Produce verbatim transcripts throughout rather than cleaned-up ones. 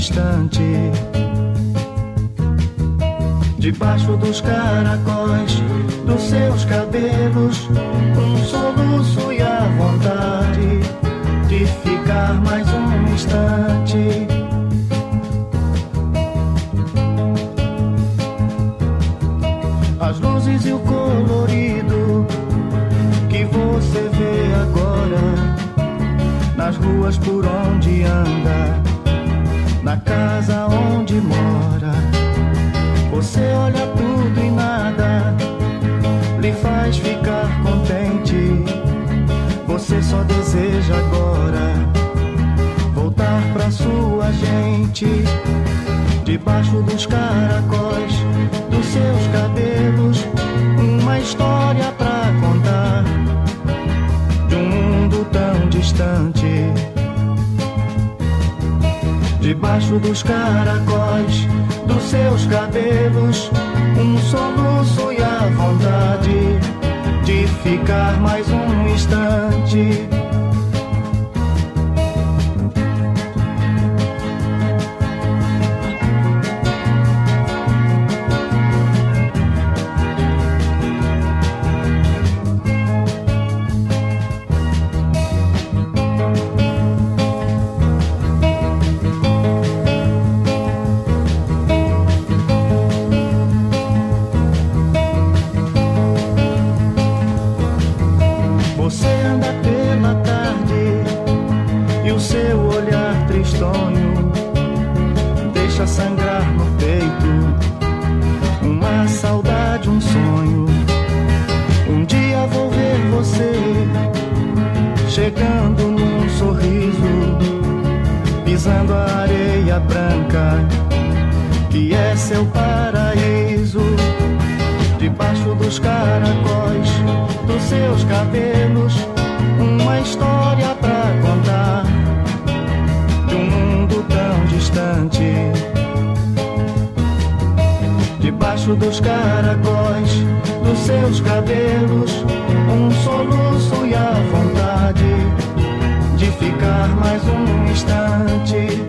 distante. Debaixo dos caracóis dos seus cabelos, um soluço e a vontade de ficar mais um instante. As luzes e o colorido que você vê agora, nas ruas por onde anda, na casa onde mora. Você olha tudo e nada lhe faz ficar contente. Você só deseja agora voltar pra sua gente. Debaixo dos caracóis dos seus cabelos, uma história pra contar de um mundo tão distante. Debaixo dos caracóis dos seus cabelos, um soluço e a vontade de ficar mais um instante. Sangrar no peito uma saudade, um sonho. Um dia vou ver você chegando num sorriso, pisando a areia branca que é seu paraíso. Debaixo dos caracóis dos seus cabelos, uma história pra contar de um mundo tão distante. Debaixo dos caracóis dos seus cabelos, um soluço e a vontade de ficar mais um instante.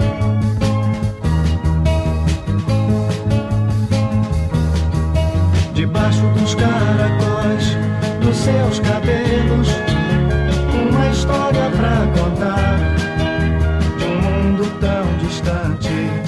Debaixo dos caracóis dos seus cabelos, uma história pra contar de um mundo tão distante.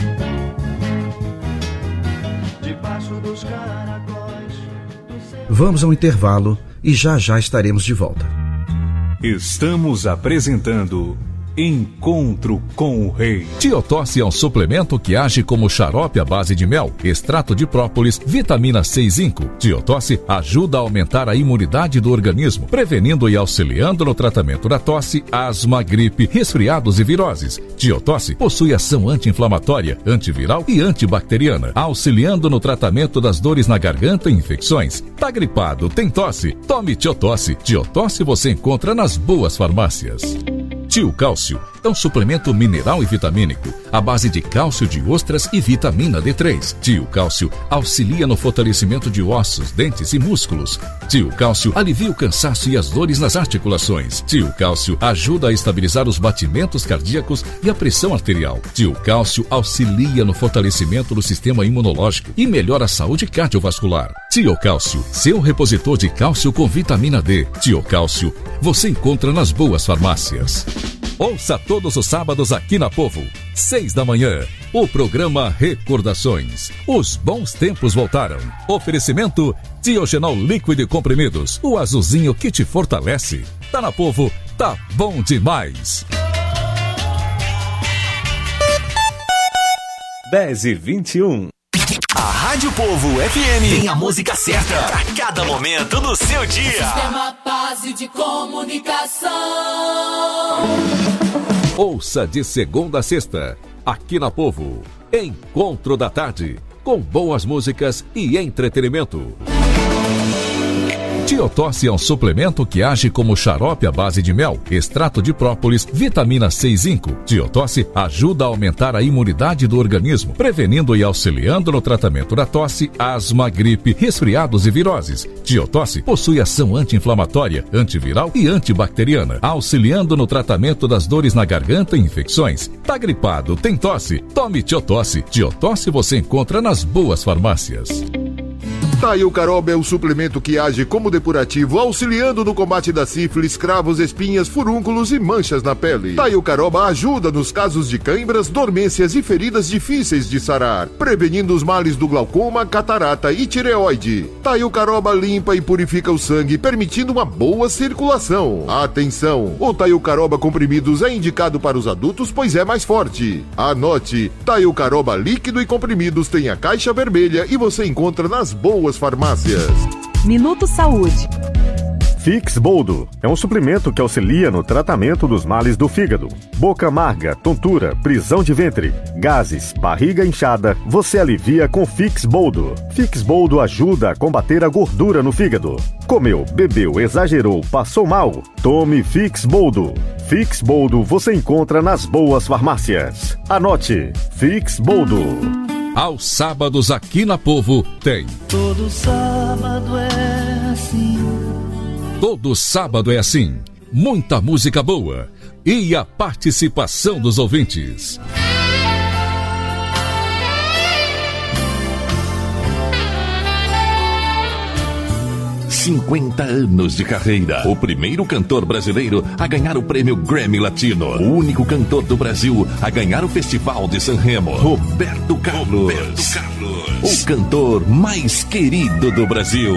Vamos ao intervalo e já já estaremos de volta. Estamos apresentando Encontro com o Rei. Tiotosse é um suplemento que age como xarope à base de mel, extrato de própolis, vitamina C e zinco. Tiotosse ajuda a aumentar a imunidade do organismo, prevenindo e auxiliando no tratamento da tosse, asma, gripe, resfriados e viroses. Tiotosse possui ação anti-inflamatória, antiviral e antibacteriana, auxiliando no tratamento das dores na garganta e infecções. Tá gripado, tem tosse? Tome Tiotosse. Tiotosse você encontra nas boas farmácias. Tio Cálcio é um suplemento mineral e vitamínico à base de cálcio de ostras e vitamina D três. Tio Cálcio auxilia no fortalecimento de ossos, dentes e músculos. Tio Cálcio alivia o cansaço e as dores nas articulações. Tio Cálcio ajuda a estabilizar os batimentos cardíacos e a pressão arterial. Tio Cálcio auxilia no fortalecimento do sistema imunológico e melhora a saúde cardiovascular. Tio Cálcio, seu repositor de cálcio com vitamina D. Tio Cálcio, você encontra nas boas farmácias. Ouça todos os sábados aqui na Povo, seis da manhã, o programa Recordações. Os bons tempos voltaram. Oferecimento Diogenol líquido e comprimidos, o azulzinho que te fortalece. Tá na Povo, tá bom demais. dez e vinte e um. A Rádio Povo F M tem a música certa pra cada momento do seu dia. Sistema base de comunicação. Ouça de segunda a sexta, aqui na Povo, Encontro da Tarde, com boas músicas e entretenimento. Tiotosse é um suplemento que age como xarope à base de mel, extrato de própolis, vitamina C e zinco. Tiotosse ajuda a aumentar a imunidade do organismo, prevenindo e auxiliando no tratamento da tosse, asma, gripe, resfriados e viroses. Tiotosse possui ação anti-inflamatória, antiviral e antibacteriana, auxiliando no tratamento das dores na garganta e infecções. Tá gripado, tem tosse? Tome Tiotosse. Tiotosse você encontra nas boas farmácias. Taiucaroba é um suplemento que age como depurativo, auxiliando no combate da sífilis, cravos, espinhas, furúnculos e manchas na pele. Taiucaroba ajuda nos casos de cãibras, dormências e feridas difíceis de sarar, prevenindo os males do glaucoma, catarata e tireoide. Taiucaroba limpa e purifica o sangue, permitindo uma boa circulação. Atenção! O Taiucaroba comprimidos é indicado para os adultos, pois é mais forte. Anote! Taiucaroba líquido e comprimidos tem a caixa vermelha e você encontra nas boas farmácias. Minuto Saúde. Fix Boldo é um suplemento que auxilia no tratamento dos males do fígado. Boca amarga, tontura, prisão de ventre, gases, barriga inchada, você alivia com Fix Boldo. Fix Boldo ajuda a combater a gordura no fígado. Comeu, bebeu, exagerou, passou mal? Tome Fix Boldo. Fix Boldo você encontra nas boas farmácias. Anote, Fix Boldo. Aos sábados aqui na Povo tem. Todo sábado é assim. Todo sábado é assim. Muita música boa e a participação dos ouvintes. cinquenta anos de carreira. O primeiro cantor brasileiro a ganhar o prêmio Grammy Latino. O único cantor do Brasil a ganhar o Festival de San Remo. Roberto Carlos. Roberto Carlos. O cantor mais querido do Brasil.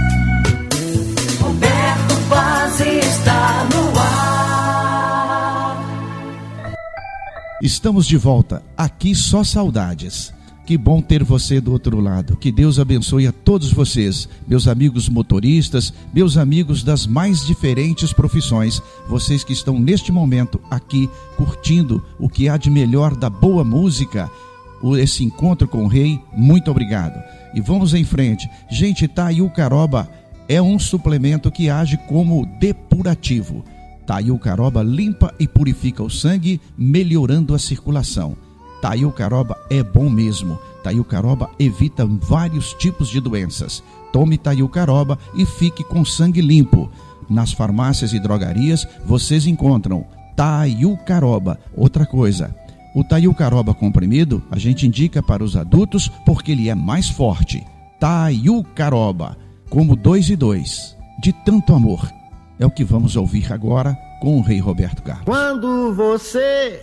Roberto Paz está no ar. Estamos de volta. Aqui só saudades. Que bom ter você do outro lado. Que Deus abençoe a todos vocês, meus amigos motoristas, meus amigos das mais diferentes profissões, vocês que estão neste momento aqui curtindo o que há de melhor da boa música, esse encontro com o Rei. Muito obrigado. E vamos em frente. Gente, Taiucaroba é um suplemento que age como depurativo. Taiucaroba limpa e purifica o sangue, melhorando a circulação. Taiucaroba é bom mesmo. Taiucaroba evita vários tipos de doenças. Tome Taiucaroba e fique com sangue limpo. Nas farmácias e drogarias vocês encontram Taiucaroba. Outra coisa, o Taiucaroba comprimido a gente indica para os adultos porque ele é mais forte. Taiucaroba, como dois e dois, de tanto amor. É o que vamos ouvir agora com o Rei Roberto Carlos. Quando você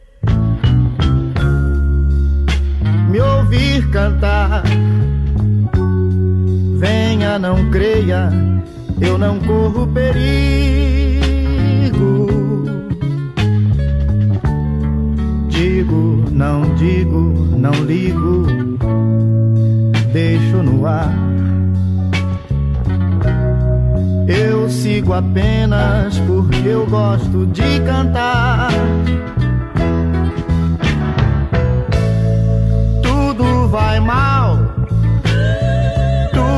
me ouvir cantar, venha, não creia, eu não corro perigo. Digo, não digo, não ligo, deixo no ar. Eu sigo apenas porque eu gosto de cantar. Tudo vai mal, tudo,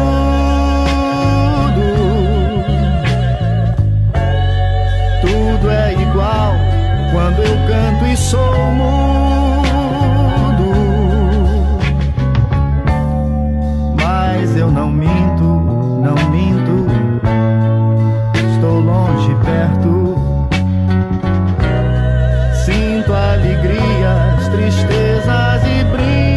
tudo é igual quando eu canto e sou mudo. Mas eu não minto, não minto, estou longe, perto. Sinto alegrias, tristezas e brinco.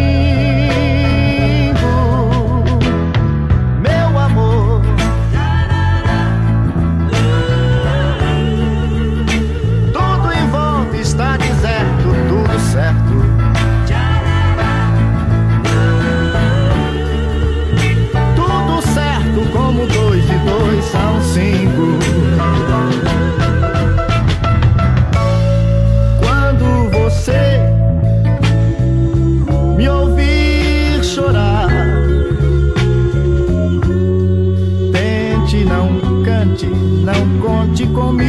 São cinco. Quando você me ouvir chorar, tente, não cante, não conte comigo.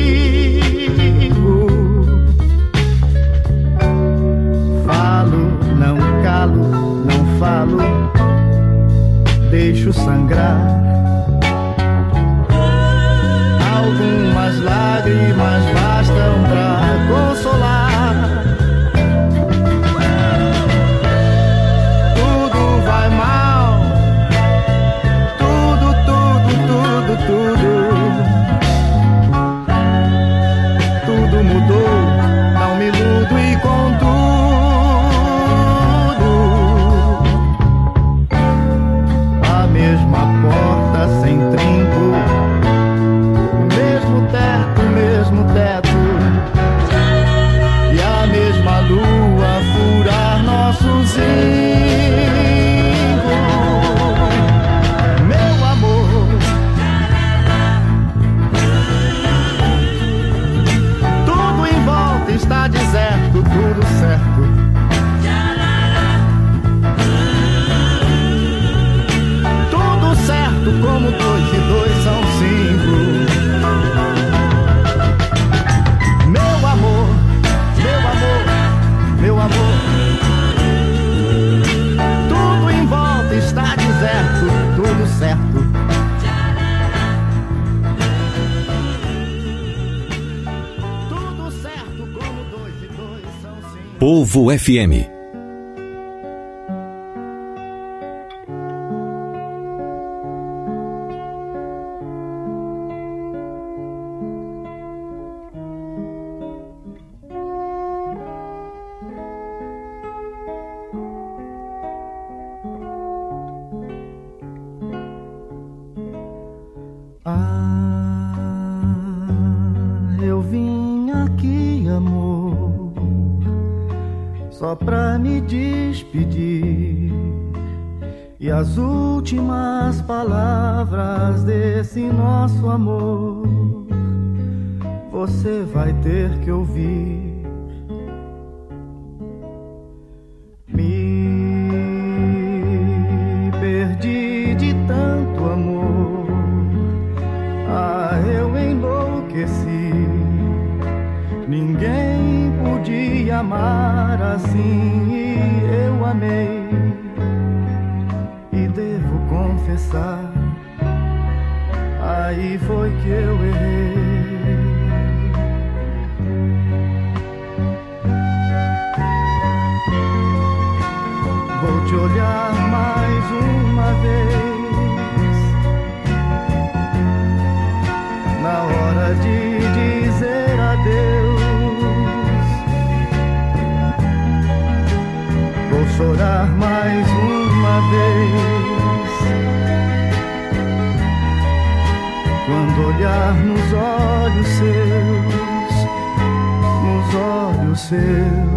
Falo, não calo, não falo, deixo sangrar. Meu amor, tudo em volta está deserto, tudo certo. Tudo certo como dois e dois são cinco. Meu amor, meu amor, meu amor, tudo em volta está deserto, tudo certo. Tudo certo como dois e dois são cinco. Povo F M. Só pra me despedir, e as últimas palavras desse nosso amor você vai ter que ouvir. Me perdi de tanto amor, ah, eu enlouqueci. Ninguém podia amar assim e eu amei. E devo confessar, aí foi que eu errei. Vou te olhar mais uma vez, na hora de dizer adeus. Vou chorar mais uma vez, quando olhar nos olhos seus, nos olhos seus.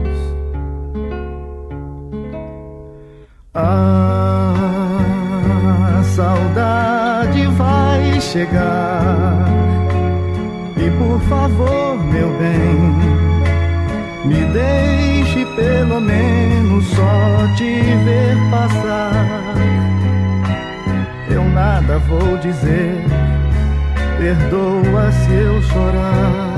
A saudade vai chegar, e por favor, meu bem, me deixe pelo menos só te ver passar. Eu nada vou dizer, perdoa se eu chorar.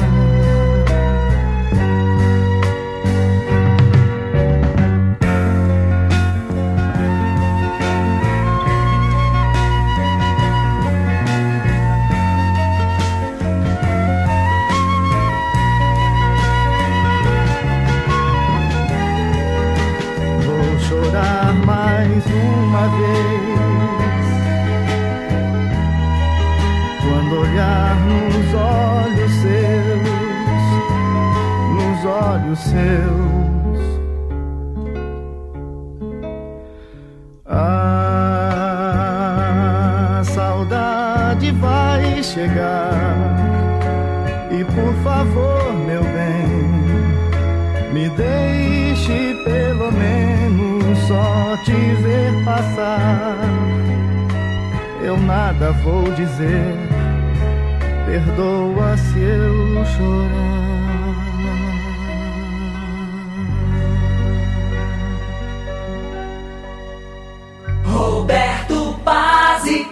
Mais uma vez, quando olhar nos olhos seus, nos olhos seus. A saudade vai chegar, e por favor, meu bem, me deixe pelo menos só te ver passar. Eu nada vou dizer, perdoa se eu chorar. Roberto Pazzi.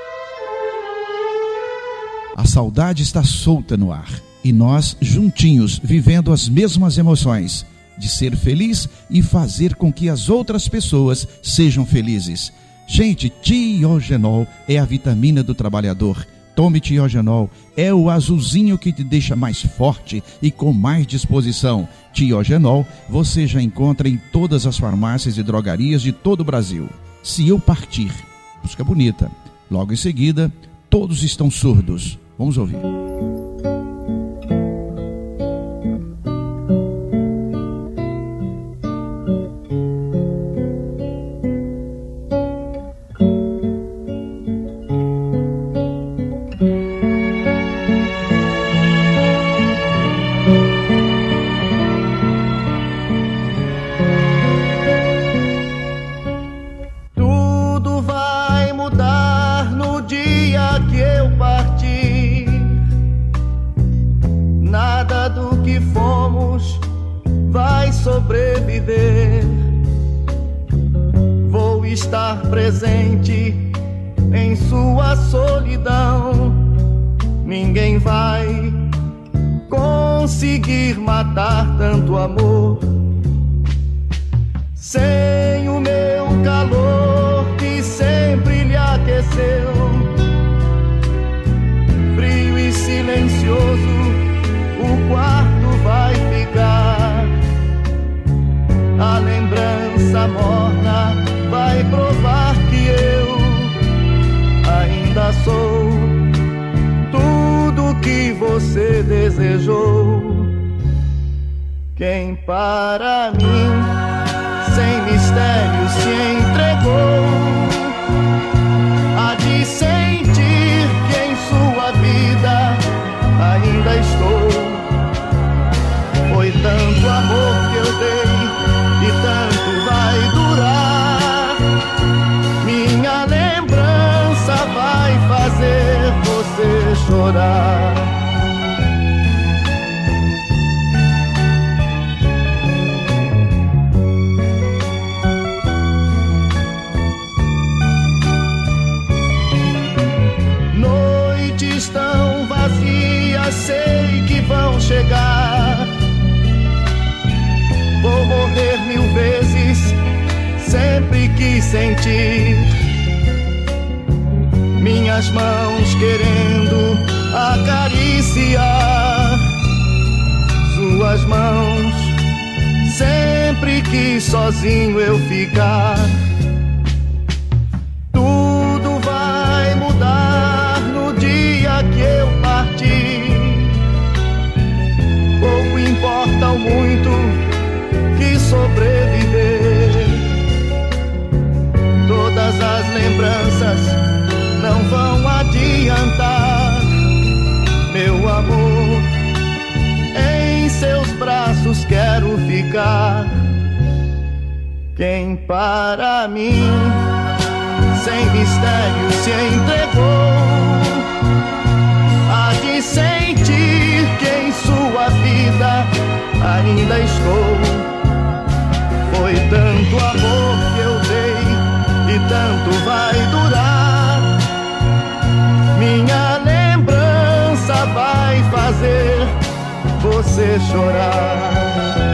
A saudade está solta no ar, e nós juntinhos vivendo as mesmas emoções de ser feliz e fazer com que as outras pessoas sejam felizes. Gente, Tiogenol é a vitamina do trabalhador. Tome Tiogenol, é o azulzinho que te deixa mais forte e com mais disposição. Tiogenol você já encontra em todas as farmácias e drogarias de todo o Brasil. Se eu partir, música bonita. Logo em seguida, todos estão surdos. Vamos ouvir. estar presente em sua solidão. Ninguém vai conseguir matar tanto amor sem o meu calor que sempre lhe aqueceu. Frio e silencioso o quarto vai ficar. A lembrança morna vai provar que eu ainda sou tudo que você desejou. Quem para mim sem mistério se entregou, há de sentir que em sua vida ainda estou. Foi tanto amor que eu dei e tanto vai durar. Minha lembrança vai fazer você chorar. Noites tão vazias sei que vão chegar. Vou morrer mil vezes, sempre que sentir minhas mãos querendo acariciar suas mãos, sempre que sozinho eu ficar. Tudo vai mudar no dia que eu partir. Pouco importa o muito que sobreviver. Todas as lembranças não vão adiantar. Meu amor, em seus braços quero ficar. Quem para mim sem mistério se entregou, há de sentir que em sua vida ainda estou. Foi tanto amor que eu dei e tanto vai durar. Minha lembrança vai fazer você chorar.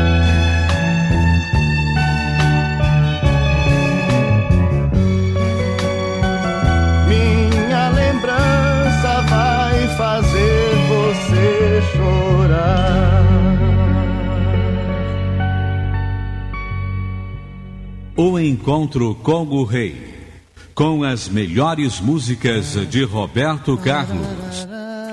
Minha lembrança vai fazer você chorar. O encontro com o rei, com as melhores músicas de Roberto Carlos.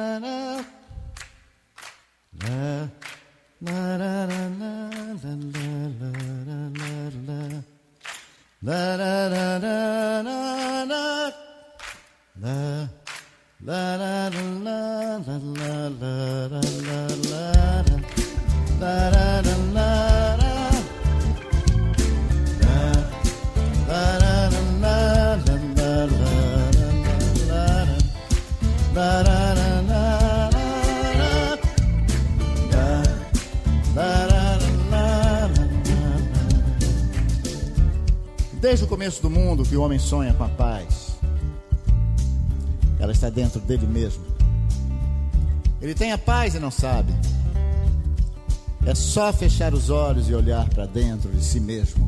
Desde o começo do mundo que o homem sonha com a paz. Ela está dentro dele mesmo. Ele tem a paz e não sabe. É só fechar os olhos e olhar para dentro de si mesmo.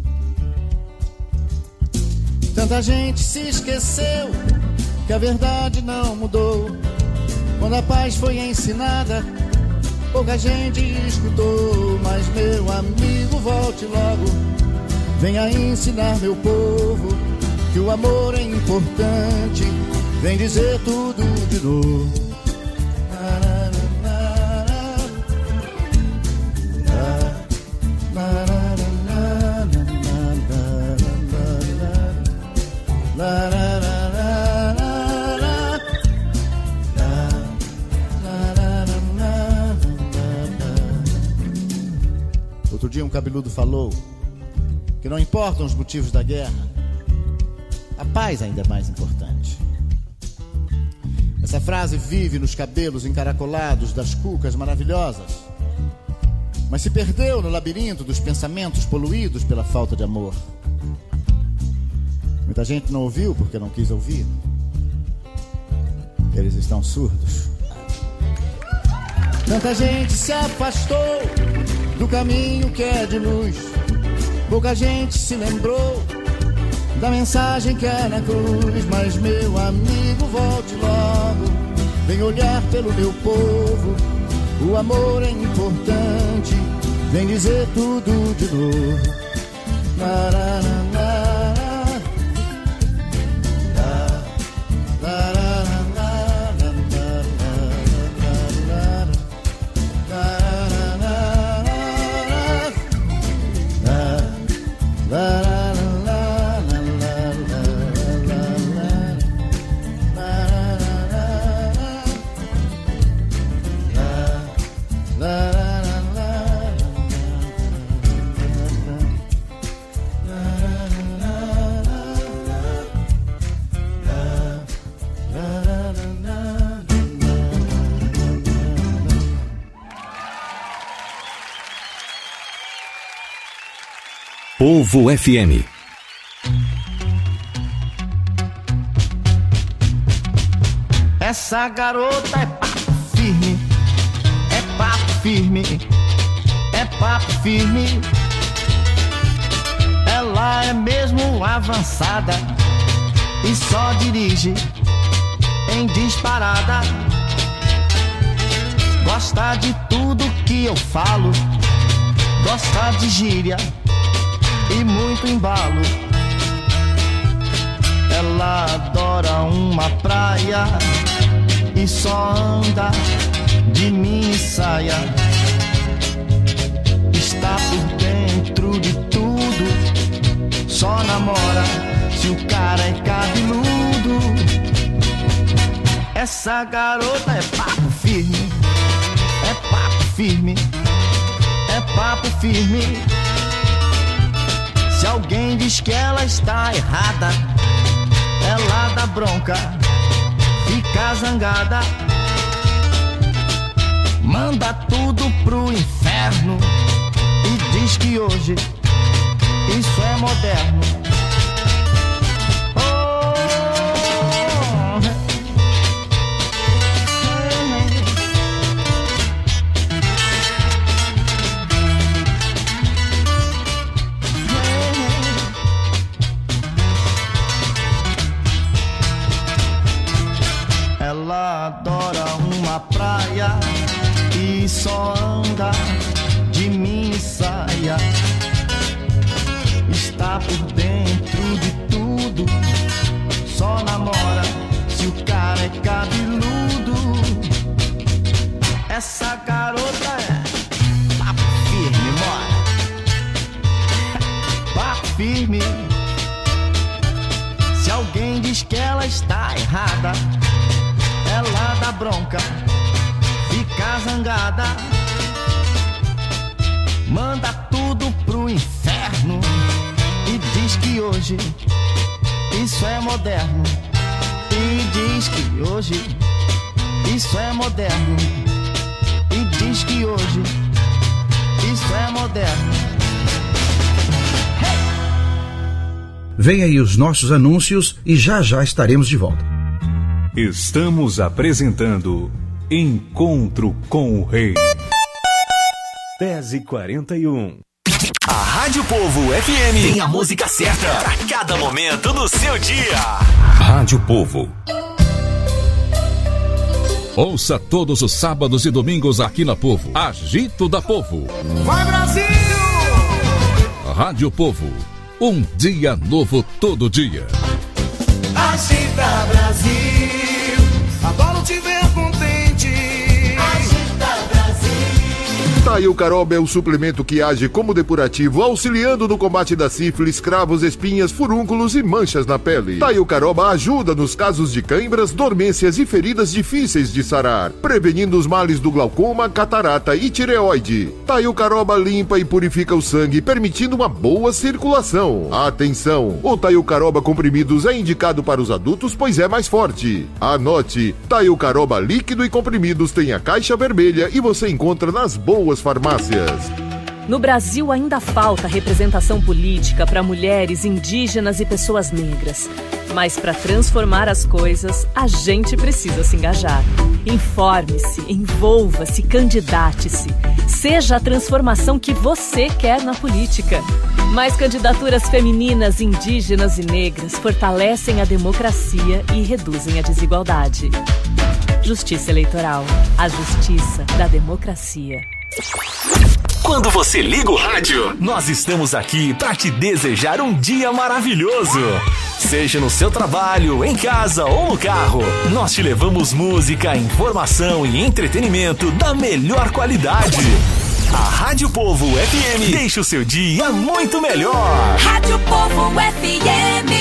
Tanta gente se esqueceu que a verdade não mudou. Quando a paz foi ensinada, pouca gente escutou. Mas meu amigo, volte logo, venha ensinar meu povo que o amor é importante. Vem dizer tudo de novo. Outro dia um cabeludo falou que não importam os motivos da guerra, a paz ainda é mais importante. Essa frase vive nos cabelos encaracolados das cucas maravilhosas, mas se perdeu no labirinto dos pensamentos poluídos pela falta de amor. Muita gente não ouviu porque não quis ouvir. Eles estão surdos. Tanta gente se afastou do caminho que é de luz. Pouca gente se lembrou da mensagem que é na cruz. Mas meu amigo, volte logo, vem olhar pelo meu povo. O amor é importante, vem dizer tudo de novo. Nararana. Povo F M. Essa garota é papo firme, é papo firme, é papo firme. Ela é mesmo avançada e só dirige em disparada. Gosta de tudo que eu falo, gosta de gíria e muito embalo. Ela adora uma praia e só anda de mini saia. Está por dentro de tudo, só namora se o cara é cabeludo. Essa garota é papo firme, é papo firme, é papo firme. Se alguém diz que ela está errada, ela dá bronca, fica zangada, manda tudo pro inferno e diz que hoje isso é moderno. Ela adora uma praia e só anda de mini saia. Está por dentro de tudo, só namora se o cara é cabeludo. Essa garota é papo firme, mora, papo firme. Se alguém diz que ela está errada, ela dá bronca, fica zangada, manda tudo pro inferno e diz que hoje isso é moderno. E diz que hoje isso é moderno. E diz que hoje isso é moderno. Vem aí os nossos anúncios e já já estaremos de volta. Estamos apresentando Encontro com o Rei. dez e quarenta e um. A Rádio Povo F M tem a música certa pra cada momento do seu dia. Rádio Povo. Ouça todos os sábados e domingos aqui na Povo. Agito da Povo. Vai, Brasil! Rádio Povo. Um dia novo todo dia. Agita, Brasil. Adoro te ver contente. Agita, Brasil. Taio Caroba é o suplemento que age como depurativo, auxiliando no combate da sífilis, cravos, espinhas, furúnculos e manchas na pele. Taio Caroba ajuda nos casos de cãibras, dormências e feridas difíceis de sarar, prevenindo os males do glaucoma, catarata e tireoide. Taio Caroba limpa e purifica o sangue, permitindo uma boa circulação. Atenção! O Taio Caroba comprimidos é indicado para os adultos, pois é mais forte. Anote: Taio Caroba líquido e comprimidos tem a caixa vermelha e você encontra nas boas farmácias. No Brasil ainda falta representação política para mulheres, indígenas e pessoas negras. Mas para transformar as coisas, a gente precisa se engajar. Informe-se, envolva-se, candidate-se. Seja a transformação que você quer na política. Mais candidaturas femininas, indígenas e negras fortalecem a democracia e reduzem a desigualdade. Justiça Eleitoral. A justiça da democracia. Quando você liga o rádio, nós estamos aqui para te desejar um dia maravilhoso. Seja no seu trabalho, em casa ou no carro, nós te levamos música, informação e entretenimento da melhor qualidade. A Rádio Povo F M deixa o seu dia muito melhor. Rádio Povo F M.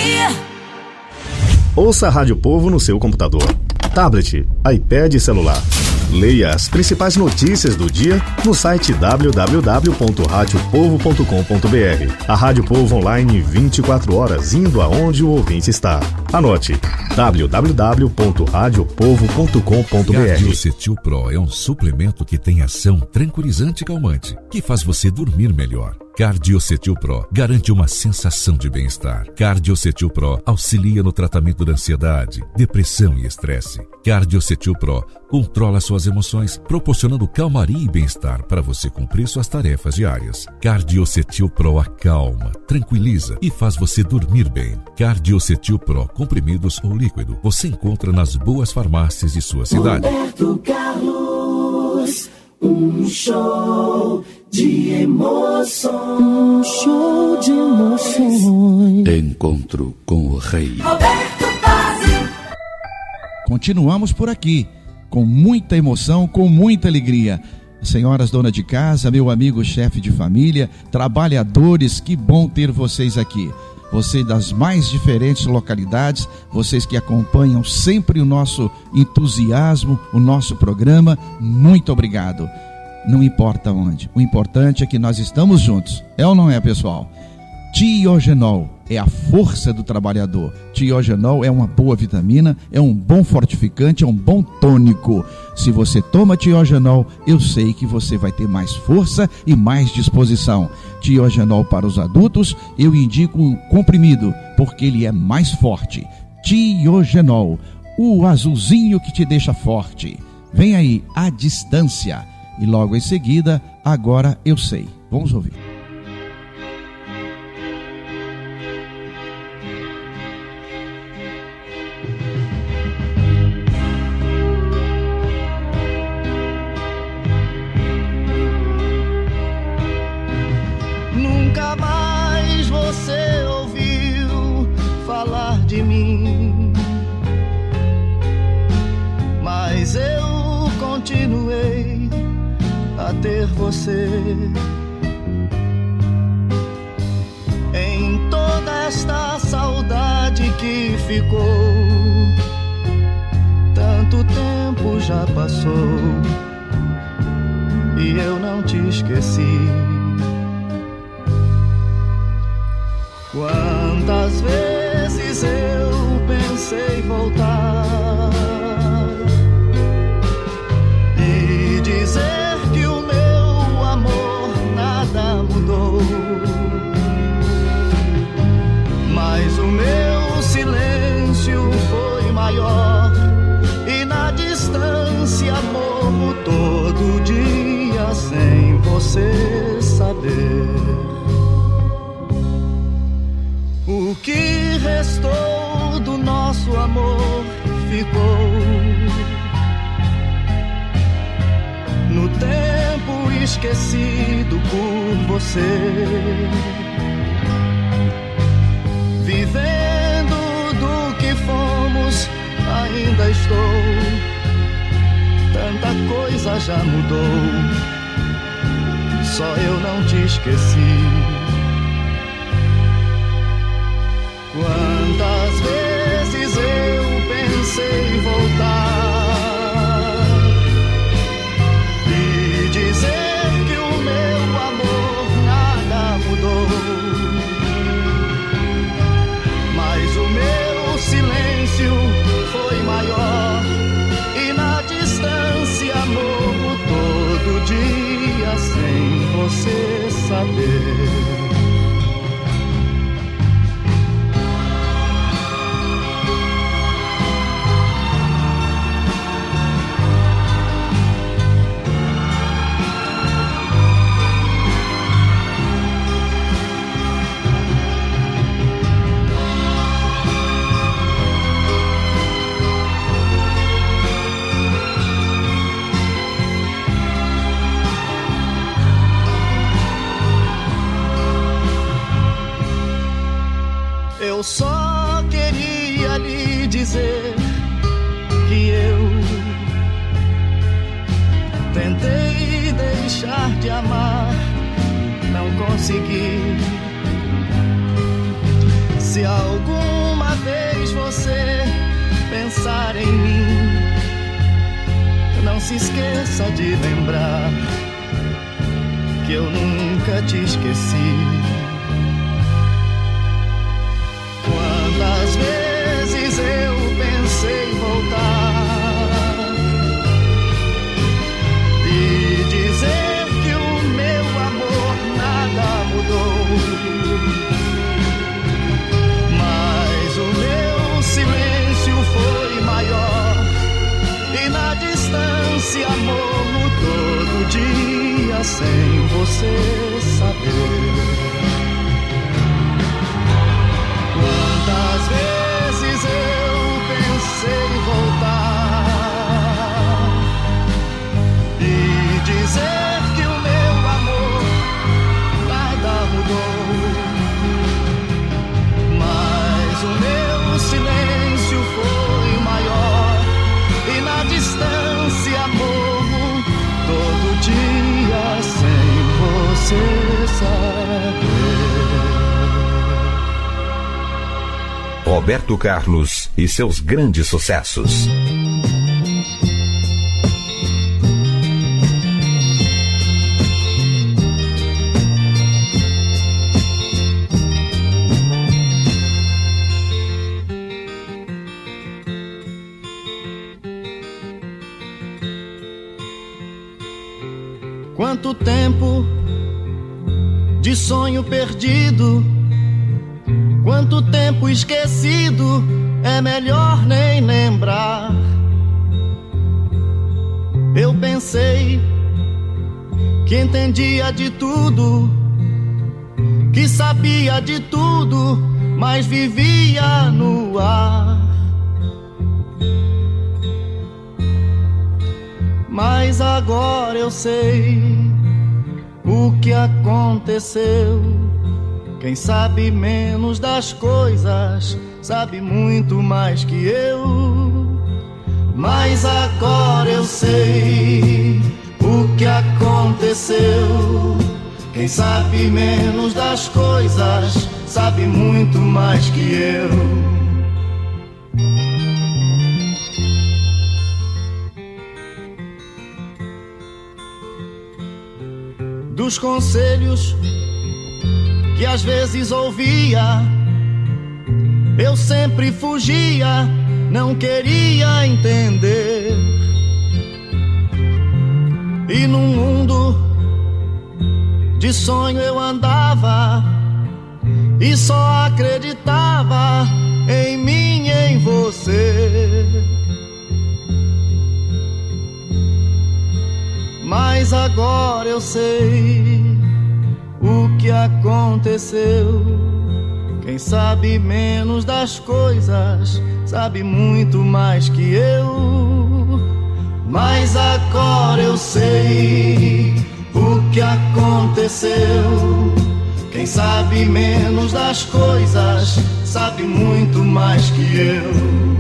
Ouça a Rádio Povo no seu computador, tablet, iPad e celular. Leia as principais notícias do dia no site w w w ponto rádio povo ponto com ponto b r. A Rádio Povo online vinte e quatro horas, indo aonde o ouvinte está. Anote: w w w ponto rádio povo ponto com ponto b r. Cardiocetil Pro é um suplemento que tem ação tranquilizante e calmante, que faz você dormir melhor. Cardiocetil Pro garante uma sensação de bem-estar. Cardiocetil Pro auxilia no tratamento da ansiedade, depressão e estresse. Cardiocetil Pro controla suas emoções, proporcionando calmaria e bem-estar para você cumprir suas tarefas diárias. Cardiocetil Pro acalma, tranquiliza e faz você dormir bem. Cardiocetil Pro, comprimidos ou líquido, você encontra nas boas farmácias de sua cidade. Roberto Carlos, um show de emoções. Um show de emoções. Encontro com o rei. Roberto Pazzi. Continuamos por aqui, com muita emoção, com muita alegria. Senhoras dona de casa, meu amigo chefe de família, trabalhadores, que bom ter vocês aqui. Você das mais diferentes localidades, vocês que acompanham sempre o nosso entusiasmo, o nosso programa, muito obrigado. Não importa onde, o importante é que nós estamos juntos, é ou não é, pessoal? Tiogenol é a força do trabalhador. Tiogenol é uma boa vitamina, é um bom fortificante, é um bom tônico. Se você toma Tiogenol, eu sei que você vai ter mais força e mais disposição. Tiogenol para os adultos, eu indico o comprimido, porque ele é mais forte. Tiogenol, o azulzinho que te deixa forte. Vem aí, a distância. E logo em seguida, agora eu sei. Vamos ouvir. Nunca mais você ouviu falar de mim, mas eu continuei a ter você. Em toda esta saudade que ficou, tanto tempo já passou e eu não te esqueci. Quantas vezes eu pensei voltar e dizer que o meu amor nada mudou, mas o meu silêncio foi maior e na distância morro todo dia sem você saber. O que restou do nosso amor ficou no tempo esquecido por você. Vivendo do que fomos, ainda estou. Tanta coisa já mudou, só eu não te esqueci. Quantas vezes eu pensei voltar e dizer que o meu amor nada mudou, mas o meu silêncio foi maior e na distância morro todo dia sem você Eu só queria lhe dizer que eu tentei deixar de amar, não consegui. Se alguma vez você pensar em mim, não se esqueça de lembrar que eu nunca te esqueci. Quantas vezes eu pensei em voltar e dizer que o meu amor nada mudou, mas o meu silêncio foi maior e na distância morro todo dia sem você saber. Quantas vezes eu pensei em voltar e dizer que o meu amor nada mudou, mas o meu silêncio foi maior e na distância morro todo dia sem você saber. Roberto Carlos e seus grandes sucessos. Quanto tempo de sonho perdido, quanto tempo esquecido, é melhor nem lembrar. Eu pensei que entendia de tudo, que sabia de tudo, mas vivia no ar. Mas agora eu sei o que aconteceu. Quem sabe menos das coisas sabe muito mais que eu. Mas agora eu sei o que aconteceu. Quem sabe menos das coisas sabe muito mais que eu. Dos conselhos que às vezes ouvia, eu sempre fugia, não queria entender. E num mundo de sonho eu andava e só acreditava em mim e em você. Mas agora eu sei o que aconteceu. Quem sabe menos das coisas sabe muito mais que eu. Mas agora eu sei o que aconteceu. Quem sabe menos das coisas sabe muito mais que eu.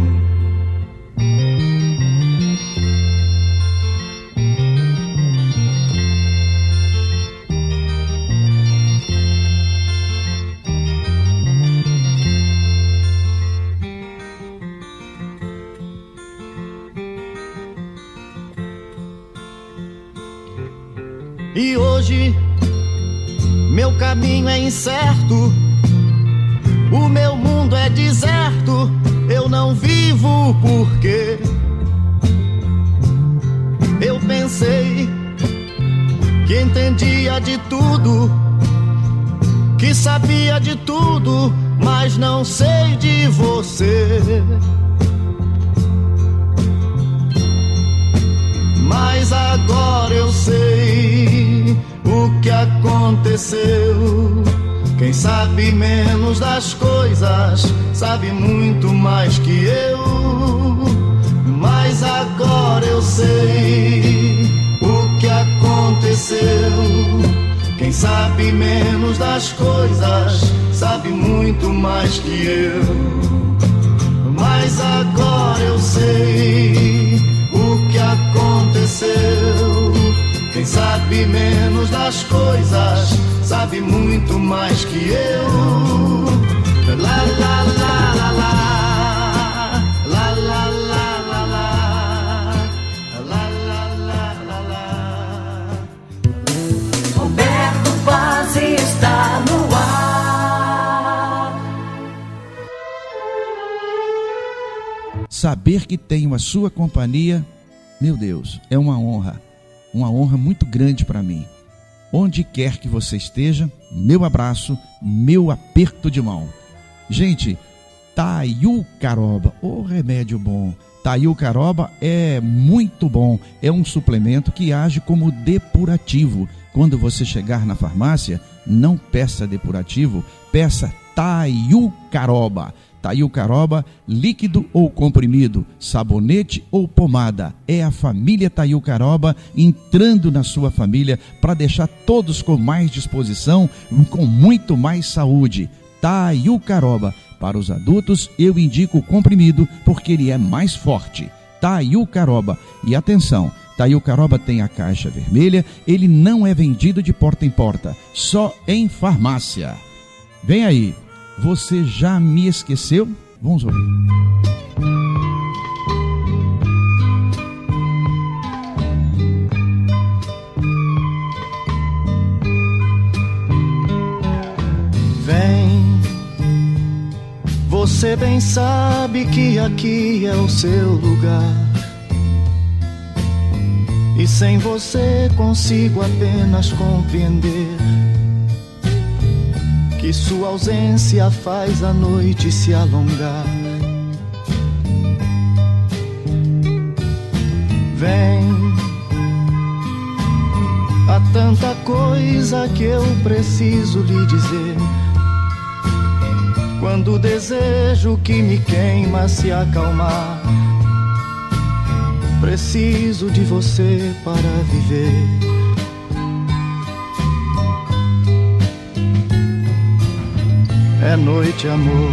E hoje meu caminho é incerto, o meu mundo é deserto, eu não vivo porque eu pensei que entendia de tudo, que sabia de tudo, mas não sei de você. Mas agora eu sei o que aconteceu. Quem sabe menos das coisas sabe muito mais que eu. Mas agora eu sei o que aconteceu. Quem sabe menos das coisas, sabe muito mais que eu. Mas agora eu sei o que aconteceu. Quem sabe menos das coisas, sabe muito mais que eu. La la la la la, la la la la la, la la la la la. Roberto Paz está no ar. Saber que tenho a sua companhia, meu Deus, é uma honra, uma honra muito grande para mim. Onde quer que você esteja, meu abraço, meu aperto de mão. Gente, Taiu Caroba, ô remédio bom. Taiu Caroba é muito bom, é um suplemento que age como depurativo. Quando você chegar na farmácia, não peça depurativo, peça Taiu Caroba. Taiu Caroba, líquido ou comprimido, sabonete ou pomada. É a família Taiu Caroba entrando na sua família para deixar todos com mais disposição, com muito mais saúde. Taiu Caroba. Para os adultos, eu indico o comprimido porque ele é mais forte. Taiu Caroba. E atenção, Taiu Caroba tem a caixa vermelha, ele não é vendido de porta em porta, só em farmácia. Vem aí, você já me esqueceu? Vamos ouvir. Vem, você bem sabe que aqui é o seu lugar. E sem você consigo apenas compreender que sua ausência faz a noite se alongar. Vem, há tanta coisa que eu preciso lhe dizer. Quando o desejo que me queima se acalmar, preciso de você para viver. É noite, amor,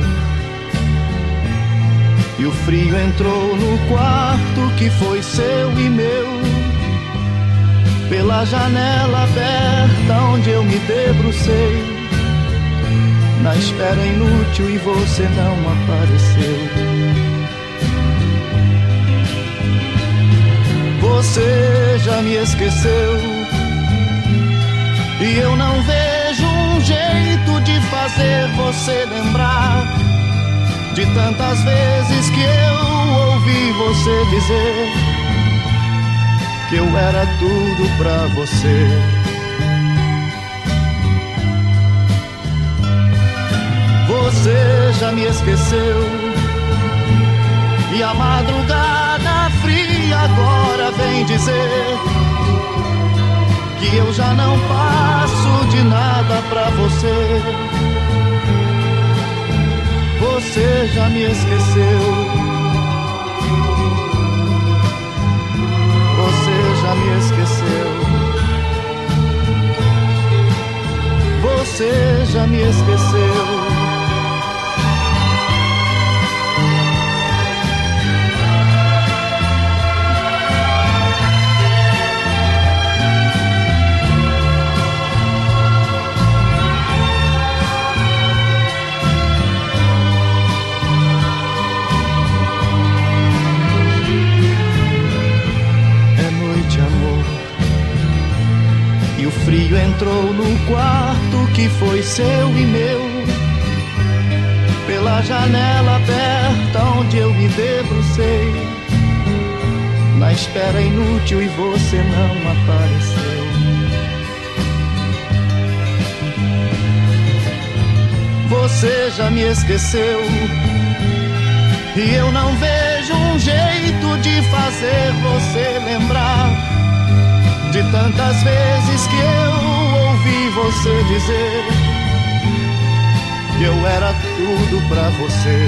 e o frio entrou no quarto que foi seu e meu. Pela janela aberta onde eu me debrucei, na espera inútil, e você não apareceu. Você já me esqueceu, e eu não vejo um jeito de fazer você lembrar de tantas vezes que eu ouvi você dizer que eu era tudo pra você. Você já me esqueceu, e a madrugada fria agora vem dizer que eu já não passo de nada pra você. Você já me esqueceu, você já me esqueceu, você já me esqueceu. O frio entrou no quarto que foi seu e meu. Pela janela aberta onde eu me debrucei, na espera inútil, e você não apareceu. Você já me esqueceu, e eu não vejo um jeito de fazer você lembrar de tantas vezes que eu ouvi você dizer que eu era tudo pra você.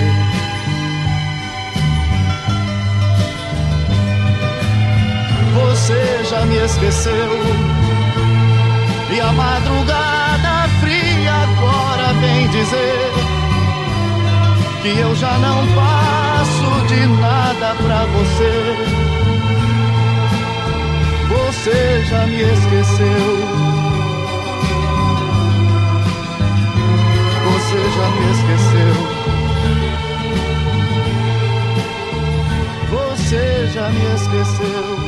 Você já me esqueceu, E a madrugada fria agora vem dizer que eu já não passo de nada pra você. Você já me esqueceu. Você já me esqueceu. Você já me esqueceu.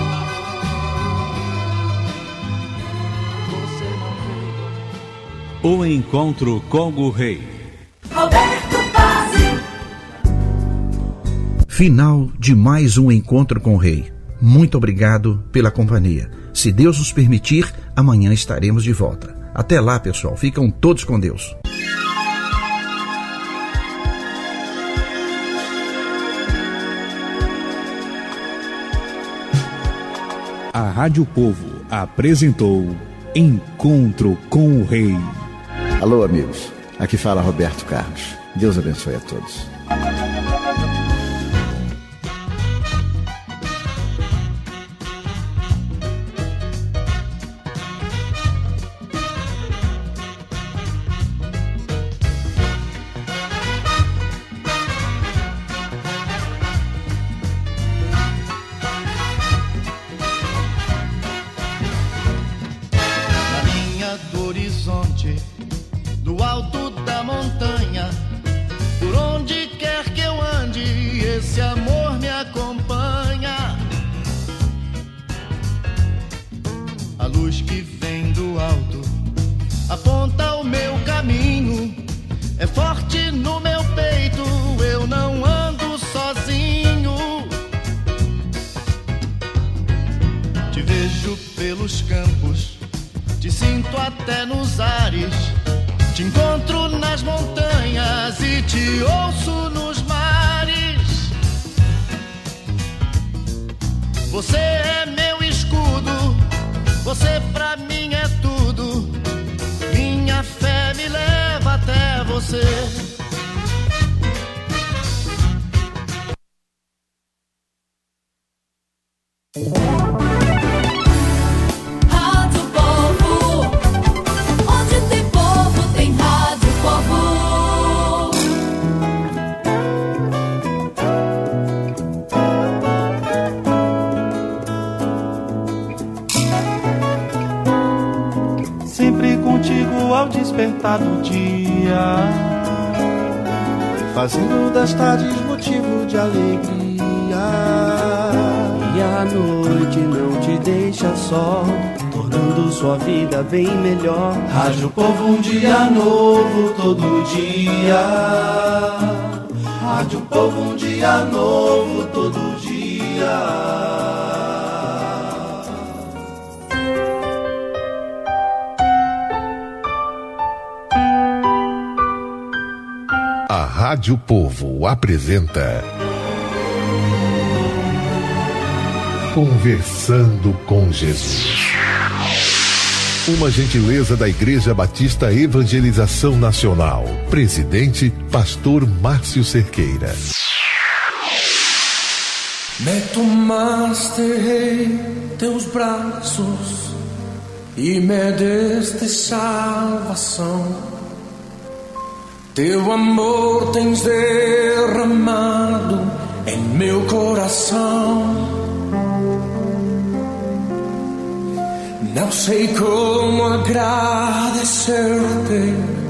Você não veio. O encontro com o rei. Roberto Pazzi. Final de mais um encontro com o rei. Muito obrigado pela companhia. Se Deus nos permitir, amanhã estaremos de volta. Até lá, pessoal. Ficam todos com Deus. A Rádio Povo apresentou Encontro com o Rei. Alô, amigos. Aqui fala Roberto Carlos. Deus abençoe a todos. Do alto da montanha, por onde quer que eu ande, esse amor me acompanha. A luz que vem do alto aponta o meu caminho, é forte no meu peito, eu não ando sozinho. Te vejo pelos campos, te sinto até nos ares, te encontro nas montanhas e te ouço nos mares. Você é meu escudo, você pra mim é tudo. Minha fé me leva até você. Ao despertar do dia, fazendo das tardes motivo de alegria. E a noite não te deixa só, tornando sua vida bem melhor. Rádio Povo, um dia novo todo dia. Rádio Povo, um dia novo todo dia. A Rádio Povo apresenta Conversando com Jesus. Uma gentileza da Igreja Batista Evangelização Nacional. Presidente, Pastor Márcio Cerqueira. Me tomaste em teus braços e me deste salvação. Teu amor tens derramado em meu coração. Não sei como agradecer-te.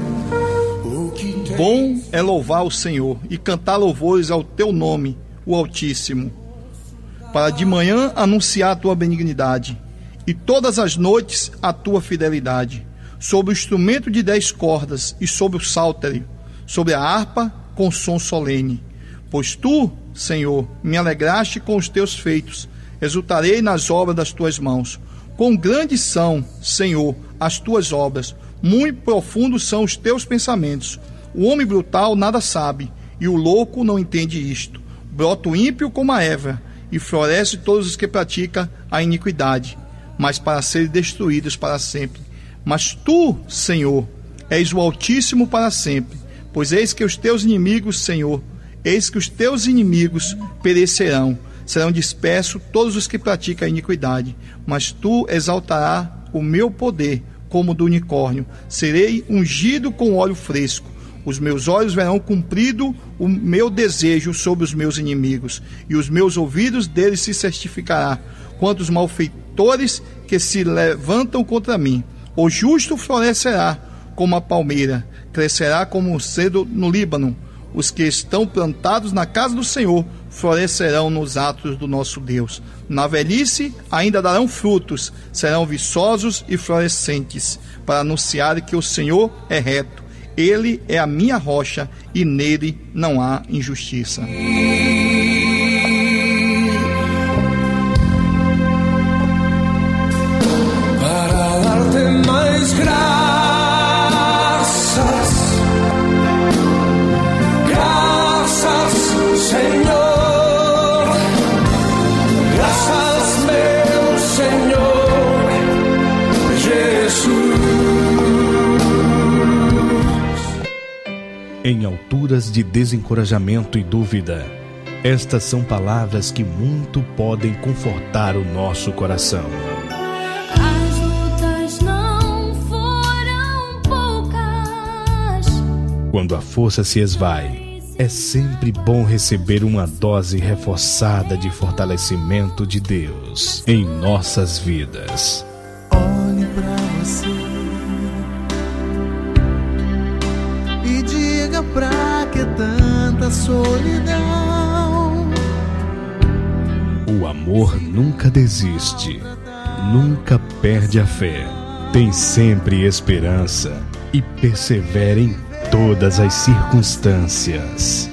Bom é louvar o Senhor e cantar louvores ao teu nome, o Altíssimo, para de manhã anunciar a tua benignidade e todas as noites a tua fidelidade, sobre o instrumento de dez cordas e sobre o saltério, sobre a harpa com som solene. Pois tu, Senhor, me alegraste com os teus feitos, exultarei nas obras das tuas mãos. Quão grandes são, Senhor, as tuas obras, muito profundos são os teus pensamentos. O homem brutal nada sabe, e o louco não entende isto. Brota o ímpio como a erva, e floresce todos os que praticam a iniquidade, mas para serem destruídos para sempre. Mas tu, Senhor, és o Altíssimo para sempre. Pois eis que os teus inimigos, Senhor, eis que os teus inimigos perecerão, serão dispersos todos os que praticam a iniquidade, mas tu exaltarás o meu poder como do unicórnio. Serei ungido com óleo fresco. Os meus olhos verão cumprido o meu desejo sobre os meus inimigos, e os meus ouvidos deles se certificará quanto os malfeitores que se levantam contra mim. O justo florescerá como a palmeira, crescerá como o cedro no Líbano. Os que estão plantados na casa do Senhor florescerão nos atos do nosso Deus. Na velhice ainda darão frutos, serão viçosos e florescentes, para anunciar que o Senhor é reto. Ele é a minha rocha e nele não há injustiça. Para darte mais graças, graças, Senhor, graças, meu Senhor Jesus. Em alturas de desencorajamento e dúvida, estas são palavras que muito podem confortar o nosso coração. As lutas não foram poucas. Quando a força se esvai, é sempre bom receber uma dose reforçada de fortalecimento de Deus em nossas vidas. Olhe pra você e diga pra que tanta solidão. O amor nunca desiste, nunca perde a fé, tem sempre esperança e persevera em todas as circunstâncias.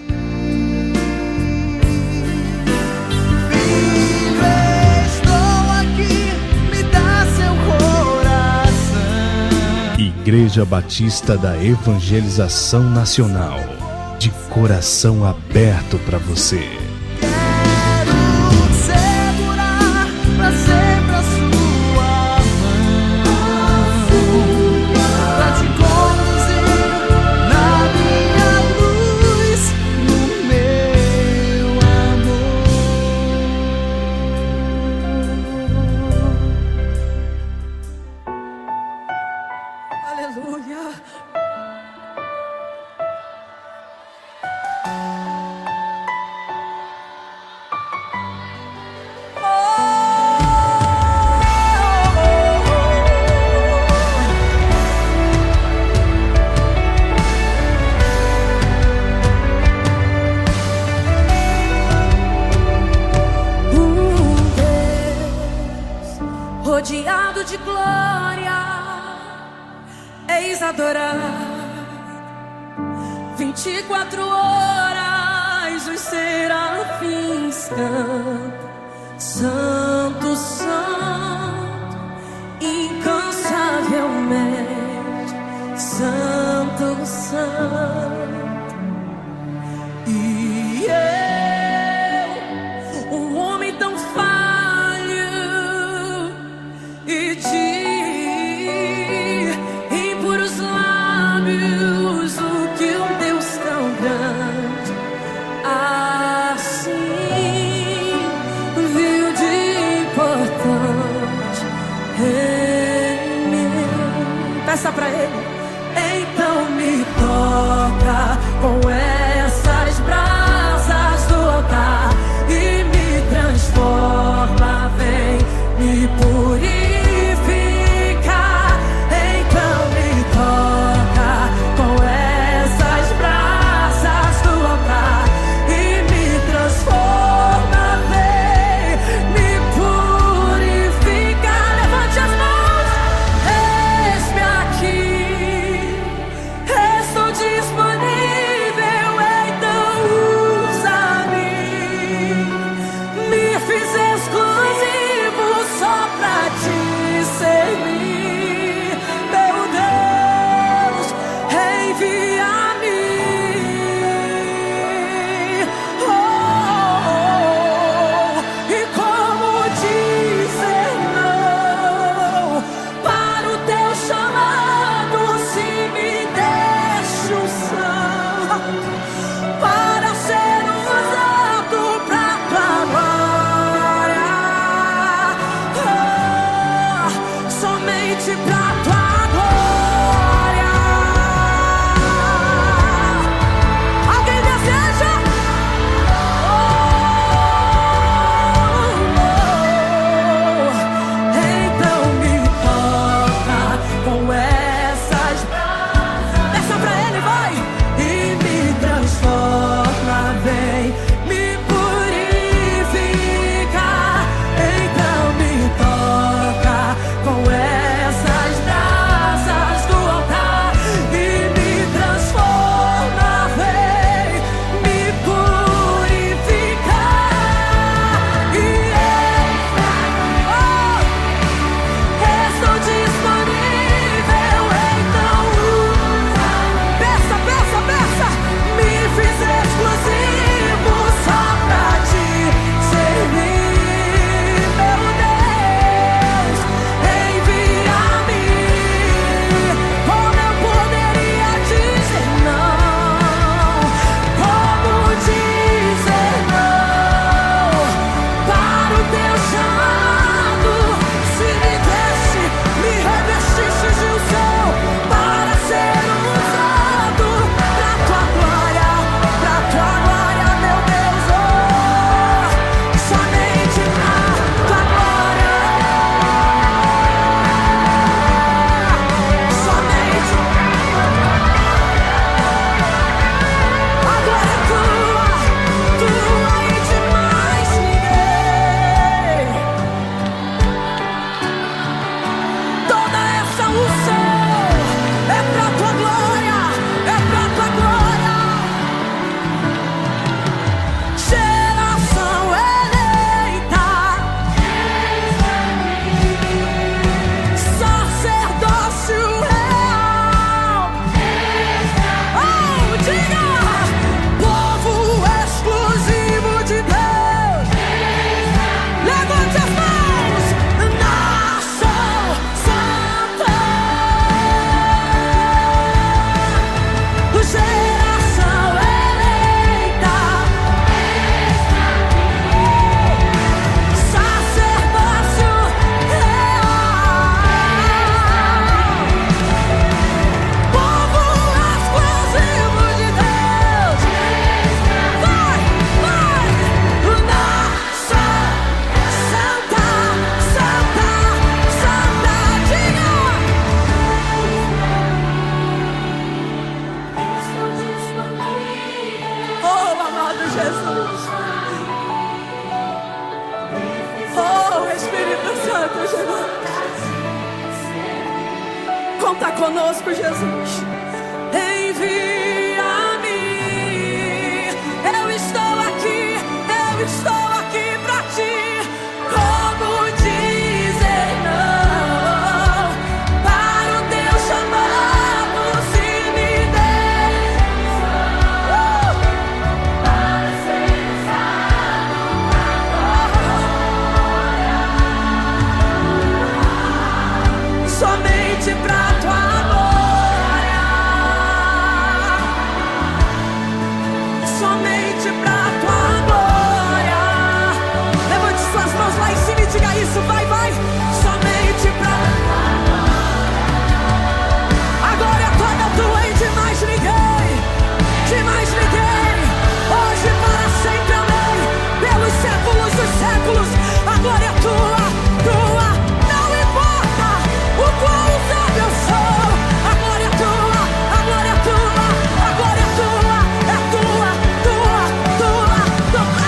Igreja Batista da Evangelização Nacional, de coração aberto para você. Quero segurar pra sempre a sua mão, pra te conduzir na minha luz, no meu amor. Aleluia. Rodeado de glória, eis adorar. Vinte e quatro horas os serafins cantam, Santo, Santo, incansavelmente, Santo, Santo. E eu, um homem tão falho e de impuros lábios, o que um Deus tão grande assim viu de importante em mim. Peça pra Ele. Então me toca com essas brasas do altar e me transforma, vem me purificar. Então me toca com essas brasas do altar e me transforma, vem me purificar. Levante as mãos, eis-me aqui. Jesus. Oh, Espírito Santo, Jesus. Conta conosco, Jesus. Envia-me. Eu estou aqui, eu estou aqui pra ti. Como dizer não para o teu chamado, se me deixa uh! para ser usado agora, somente pra tua glória, somente pra tua glória. Levante suas mãos lá em cima e diga isso, vai, vai. Somente pra a glória toda tua e de mais ninguém, de mais ninguém. Hoje para sempre, amém. Pelos séculos dos séculos, a glória é tua, tua. Não importa o quão usado eu sou, a glória é tua, a glória é tua, a glória é tua, é tua, tua, tua, tua.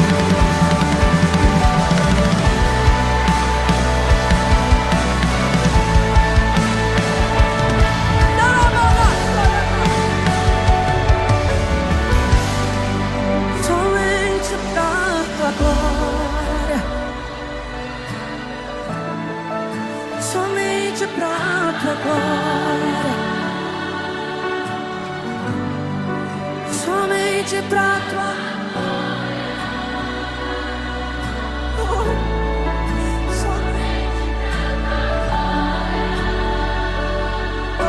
Somente pra tua glória, somente pra tua glória, somente pra tua oh, somente oh,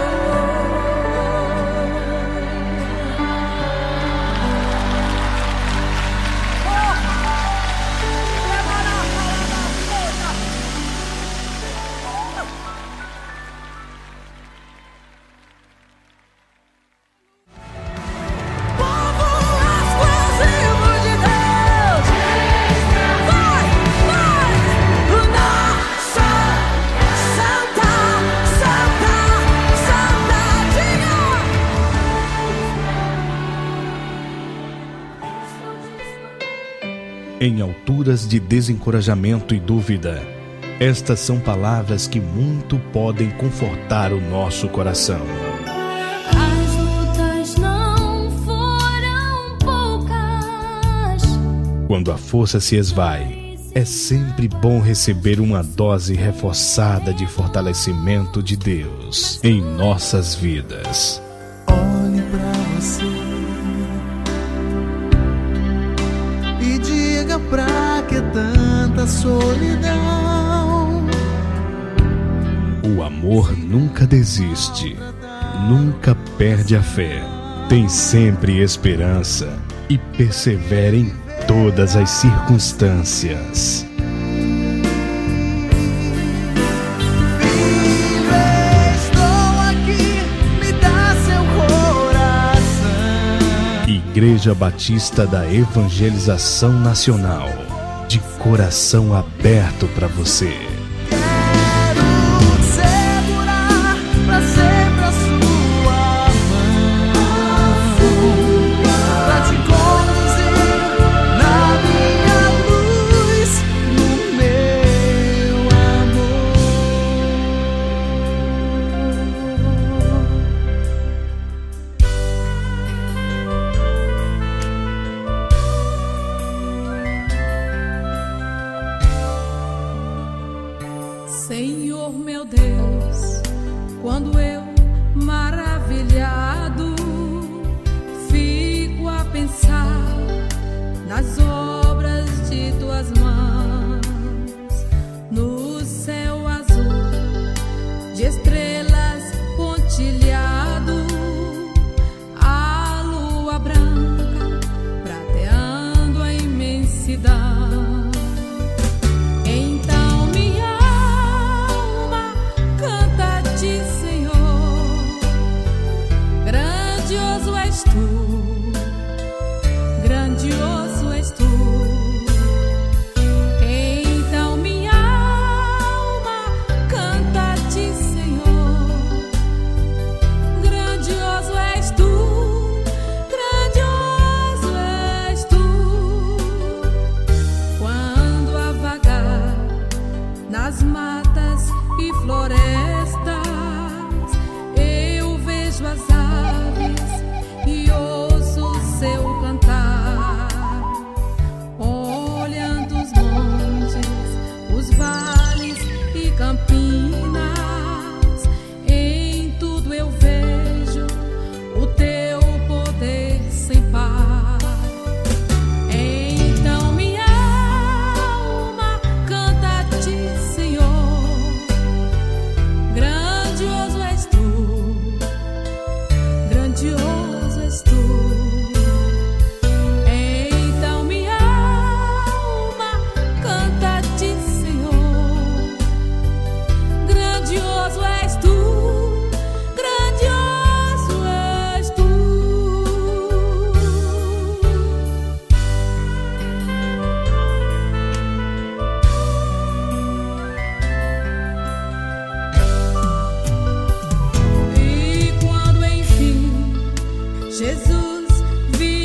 Em alturas de desencorajamento e dúvida, estas são palavras que muito podem confortar o nosso coração. As lutas não foram poucas. Quando a força se esvai, é sempre bom receber uma dose reforçada de fortalecimento de Deus em nossas vidas. Olhe pra você e diga pra que tanta solidão. O amor nunca desiste, nunca perde a fé, tem sempre esperança e persevera em todas as circunstâncias. Igreja Batista da Evangelização Nacional, de coração aberto para você. Quero segurar pra sempre a sua mão, pra te conduzir na minha luz, no meu amor. Senhor meu Deus, quando eu maravilhado fico a pensar nas obras de tuas mãos.